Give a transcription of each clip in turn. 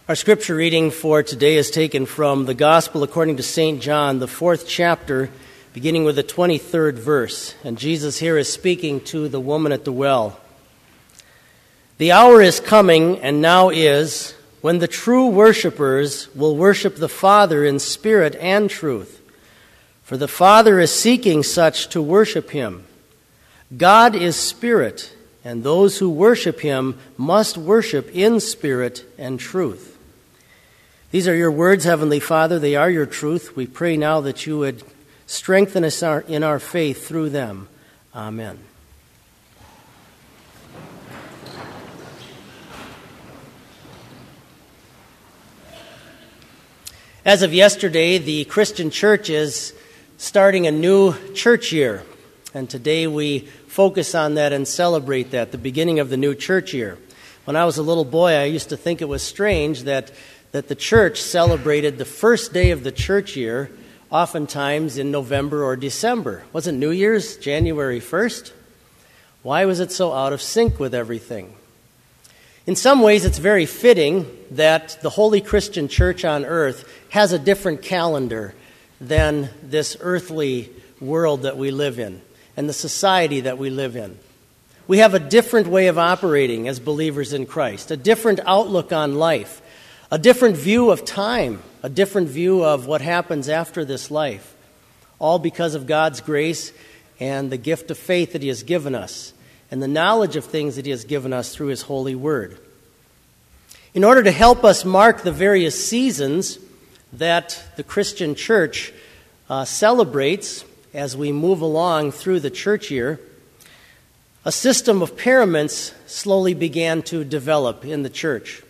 Our scripture reading for today is taken from the Gospel according to St. John, the 4th chapter, beginning with the 23rd verse. And Jesus here is speaking to the woman at the well. The hour is coming, and now is, when the true worshipers will worship the Father in spirit and truth. For the Father is seeking such to worship him. God is spirit, and those who worship him must worship in spirit and truth. These are your words, Heavenly Father. They are your truth. We pray now that you would strengthen us in our faith through them. Amen. As of yesterday, the Christian Church is starting a new church year. And today we focus on that and celebrate that, the beginning of the new church year. When I was a little boy, I used to think it was strange that the church celebrated the first day of the church year, oftentimes in November or December. Wasn't New Year's January 1st? Why was it so out of sync with everything? In some ways, it's very fitting that the Holy Christian Church on earth has a different calendar than this earthly world that we live in and the society that we live in. We have a different way of operating as believers in Christ, a different outlook on life, a different view of time, a different view of what happens after this life, all because of God's grace and the gift of faith that he has given us and the knowledge of things that he has given us through his holy word. In order to help us mark the various seasons that the Christian church celebrates as we move along through the church year, a system of paraments slowly began to develop in the church.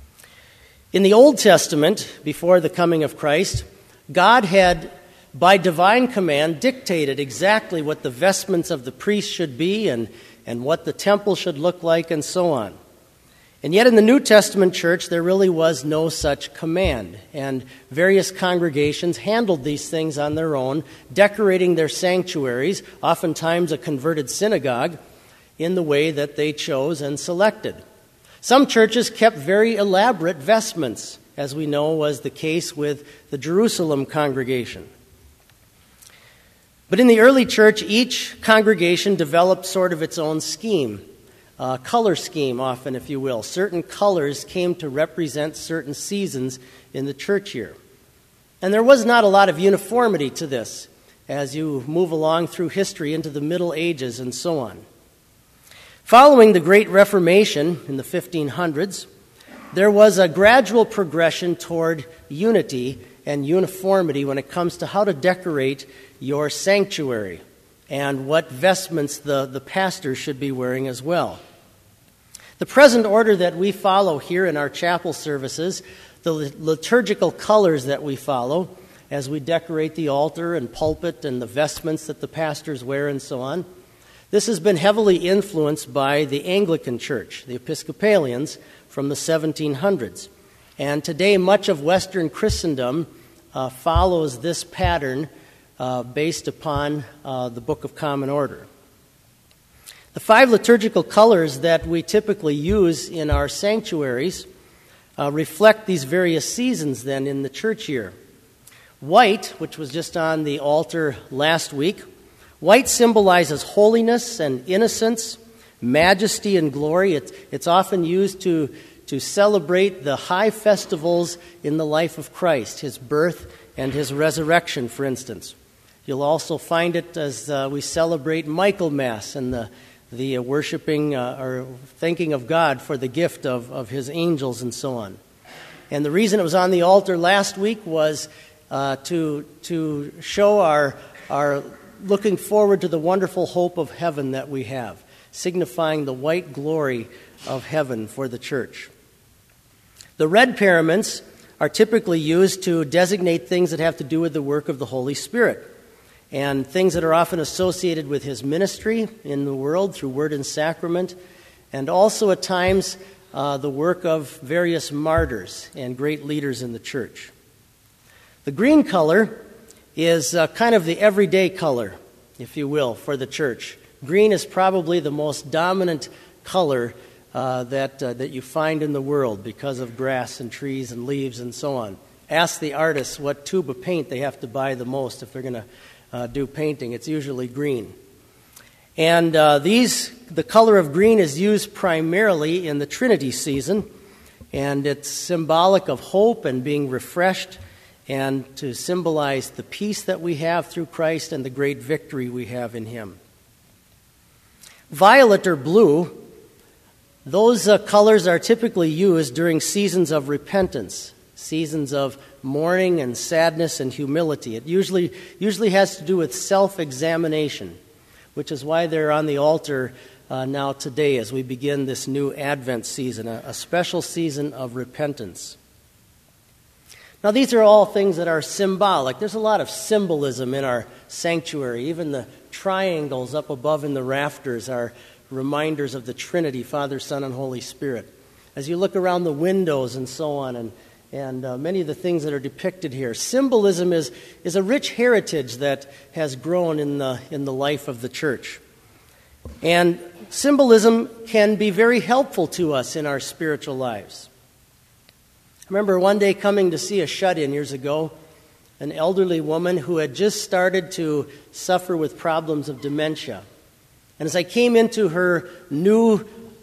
In the Old Testament, before the coming of Christ, God had, by divine command, dictated exactly what the vestments of the priest should be and what the temple should look like and so on. And yet in the New Testament church, there really was no such command. And various congregations handled these things on their own, decorating their sanctuaries, oftentimes a converted synagogue, in the way that they chose and selected. Some churches kept very elaborate vestments, as we know was the case with the Jerusalem congregation. But in the early church, each congregation developed sort of its own scheme, color scheme often, if you will. Certain colors came to represent certain seasons in the church year. And there was not a lot of uniformity to this as you move along through history into the Middle Ages and so on. Following the Great Reformation in the 1500s, there was a gradual progression toward unity and uniformity when it comes to how to decorate your sanctuary and what vestments the pastor should be wearing as well. The present order that we follow here in our chapel services, the liturgical colors that we follow as we decorate the altar and pulpit and the vestments that the pastors wear and so on, this has been heavily influenced by the Anglican Church, the Episcopalians, from the 1700s. And today, much of Western Christendom follows this pattern based upon the Book of Common Order. The 5 liturgical colors that we typically use in our sanctuaries reflect these various seasons then in the church year. White, which was just on the altar last week, white symbolizes holiness and innocence, majesty and glory. It's often used to celebrate the high festivals in the life of Christ, his birth and his resurrection, for instance. You'll also find it as we celebrate Michaelmas and the worshiping or thanking of God for the gift of his angels and so on. And the reason it was on the altar last week was to show our looking forward to the wonderful hope of heaven that we have, signifying the white glory of heaven for the church. The red paraments are typically used to designate things that have to do with the work of the Holy Spirit and things that are often associated with his ministry in the world through word and sacrament, and also at times the work of various martyrs and great leaders in the church. The green color is kind of the everyday color, if you will, for the church. Green is probably the most dominant color that you find in the world because of grass and trees and leaves and so on. Ask the artists what tube of paint they have to buy the most if they're going to do painting. It's usually green. And the color of green is used primarily in the Trinity season, and it's symbolic of hope and being refreshed, and to symbolize the peace that we have through Christ and the great victory we have in Him. Violet or blue, those colors are typically used during seasons of repentance, seasons of mourning and sadness and humility. It usually has to do with self-examination, which is why they're on the altar now today as we begin this new Advent season, a special season of repentance. Now, these are all things that are symbolic. There's a lot of symbolism in our sanctuary. Even the triangles up above in the rafters are reminders of the Trinity, Father, Son, and Holy Spirit. As you look around the windows and so on, and many of the things that are depicted here, symbolism is a rich heritage that has grown in the life of the church. And symbolism can be very helpful to us in our spiritual lives. I remember one day coming to see a shut-in years ago, an elderly woman who had just started to suffer with problems of dementia. And as I came into her new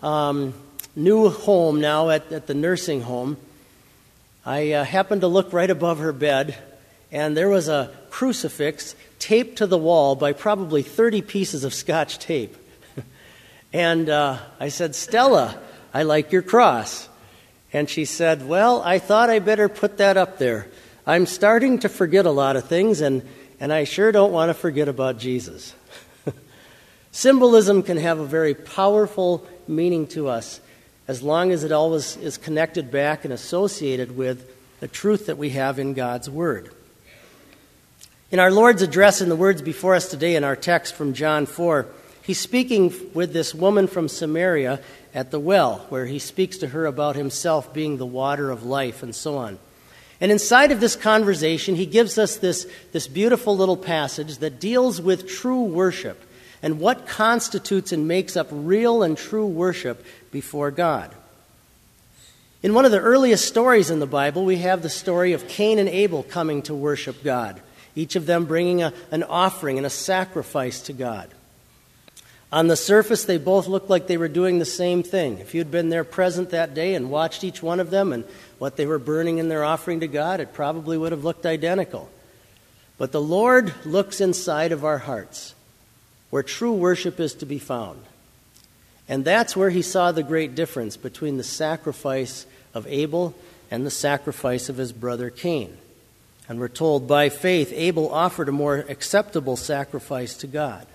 home now at the nursing home, I happened to look right above her bed, and there was a crucifix taped to the wall by probably 30 pieces of Scotch tape. And I said, "Stella, I like your cross." And she said, "Well, I thought I better put that up there. I'm starting to forget a lot of things, and I sure don't want to forget about Jesus." Symbolism can have a very powerful meaning to us as long as it always is connected back and associated with the truth that we have in God's Word. In our Lord's address in the words before us today in our text from John 4, He's speaking with this woman from Samaria at the well, where He speaks to her about Himself being the water of life and so on. And inside of this conversation, He gives us this beautiful little passage that deals with true worship and what constitutes and makes up real and true worship before God. In one of the earliest stories in the Bible, we have the story of Cain and Abel coming to worship God, each of them bringing an offering and a sacrifice to God. On the surface, they both looked like they were doing the same thing. If you'd been there present that day and watched each one of them and what they were burning in their offering to God, it probably would have looked identical. But the Lord looks inside of our hearts, where true worship is to be found. And that's where He saw the great difference between the sacrifice of Abel and the sacrifice of his brother Cain. And we're told, by faith, Abel offered a more acceptable sacrifice to God.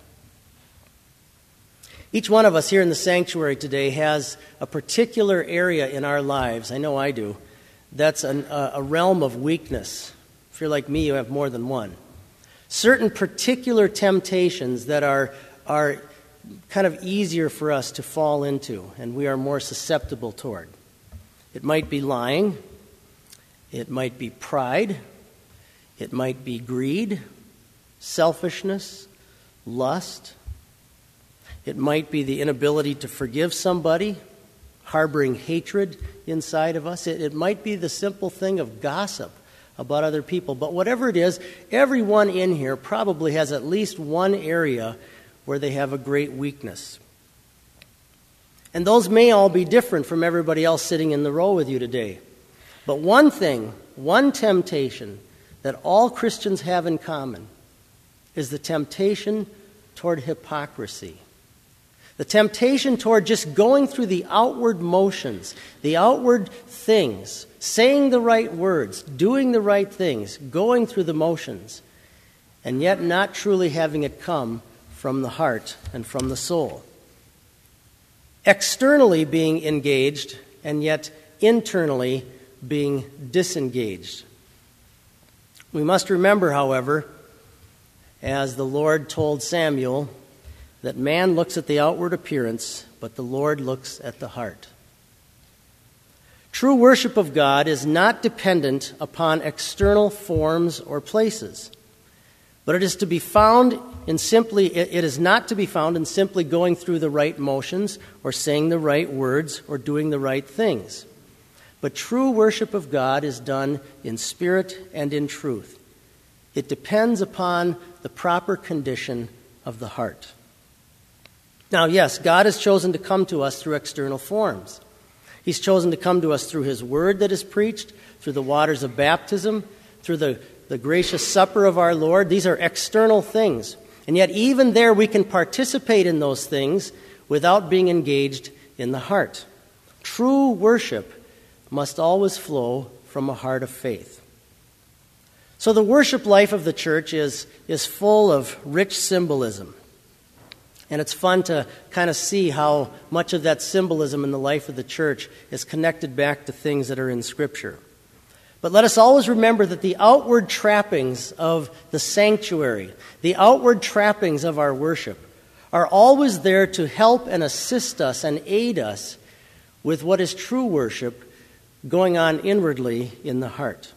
Each one of us here in the sanctuary today has a particular area in our lives, I know I do, that's a realm of weakness. If you're like me, you have more than one. Certain particular temptations that are kind of easier for us to fall into and we are more susceptible toward. It might be lying. It might be pride. It might be greed, selfishness, lust. It might be the inability to forgive somebody, harboring hatred inside of us. It might be the simple thing of gossip about other people. But whatever it is, everyone in here probably has at least one area where they have a great weakness. And those may all be different from everybody else sitting in the row with you today. But one thing, one temptation that all Christians have in common is the temptation toward hypocrisy. The temptation toward just going through the outward motions, the outward things, saying the right words, doing the right things, going through the motions, and yet not truly having it come from the heart and from the soul. Externally being engaged, and yet internally being disengaged. We must remember, however, as the Lord told Samuel, that man looks at the outward appearance, but the Lord looks at the heart. True worship of God is not dependent upon external forms or places. But it is not to be found in simply going through the right motions or saying the right words or doing the right things. But true worship of God is done in spirit and in truth. It depends upon the proper condition of the heart. Now, yes, God has chosen to come to us through external forms. He's chosen to come to us through His Word that is preached, through the waters of baptism, through the gracious supper of our Lord. These are external things. And yet even there we can participate in those things without being engaged in the heart. True worship must always flow from a heart of faith. So the worship life of the church is full of rich symbolism. And it's fun to kind of see how much of that symbolism in the life of the church is connected back to things that are in Scripture. But let us always remember that the outward trappings of the sanctuary, the outward trappings of our worship, are always there to help and assist us and aid us with what is true worship going on inwardly in the heart.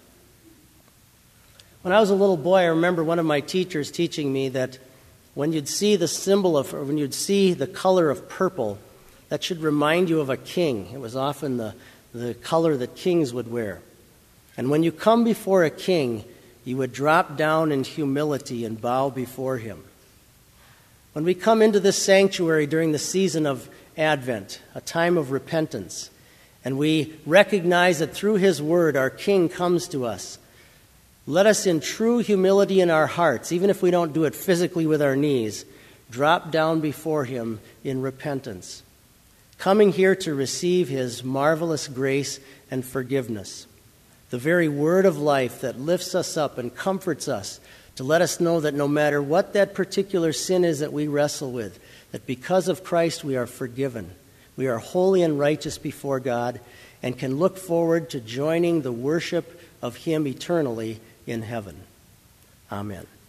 When I was a little boy, I remember one of my teachers teaching me that when you'd see when you'd see the color of purple, that should remind you of a king. It was often the color that kings would wear. And when you come before a king, you would drop down in humility and bow before him. When we come into this sanctuary during the season of Advent, a time of repentance, and we recognize that through His Word our King comes to us, let us in true humility in our hearts, even if we don't do it physically with our knees, drop down before Him in repentance, coming here to receive His marvelous grace and forgiveness, the very word of life that lifts us up and comforts us, to let us know that no matter what that particular sin is that we wrestle with, that because of Christ we are forgiven. We are holy and righteous before God and can look forward to joining the worship of Him eternally in heaven. Amen.